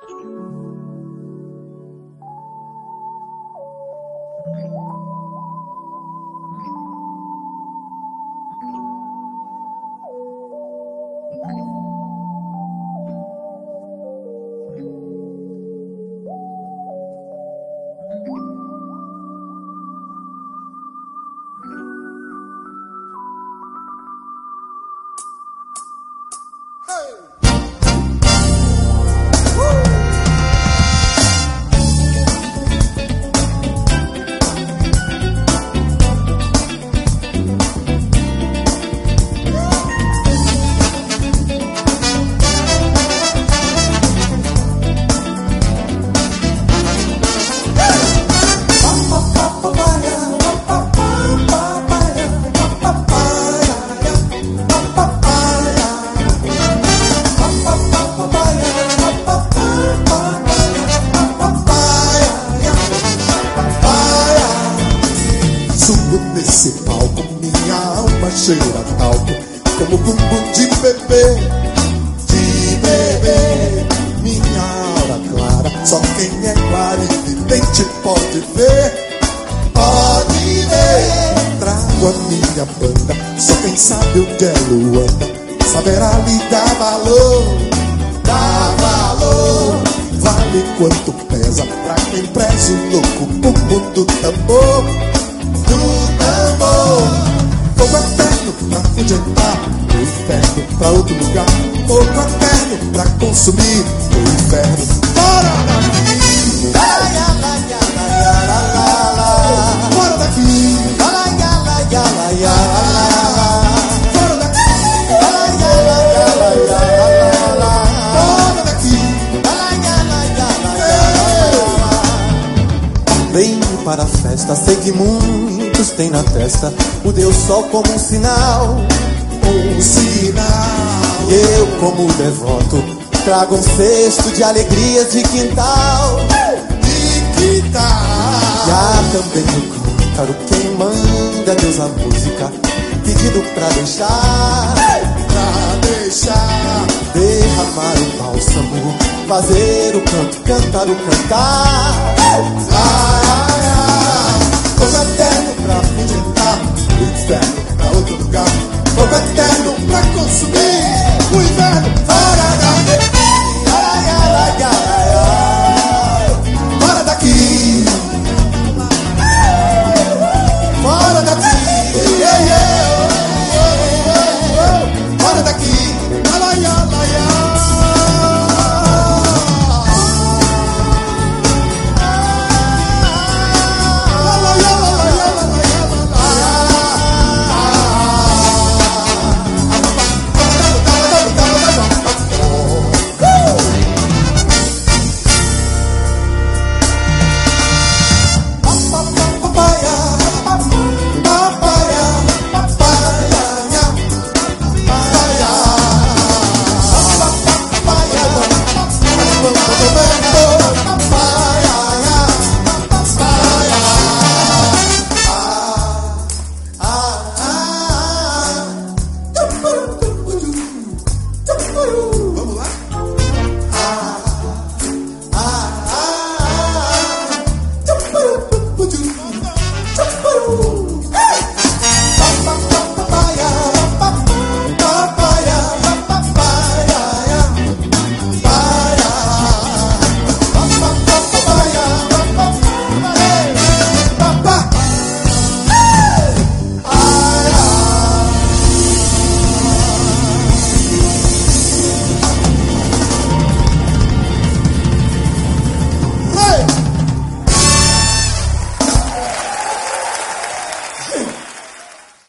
Nesse palco minha alma cheira talco, como bumbum de bebê, minha aura clara. Só quem é clarividente pode ver, pode ver. Trago a minha banda, só quem sabe onde é Luanda saberá lhe dar valor, dá valor. Vale quanto pesa pra quem preza o louco bumbum do tambor. Fogo eterno pra fugentar, o inferno pra outro lugar. Fogo eterno pra consumir o inferno. Bora daqui! Bora daqui! Bora daqui! Venho para a festa, sei que muitos têm na testa o Deus Sol como um sinal. Um sinal. E eu, como devoto, trago um cesto de alegrias de quintal. De quintal. E há também no cântaro quem manda Deus a música, pedido pra deixar, derramar o bálsamo, fazer o canto, cantar o cantar. Fogo eterno pra fugentar, o inferno pra outro lugar. Fogo eterno pra consumir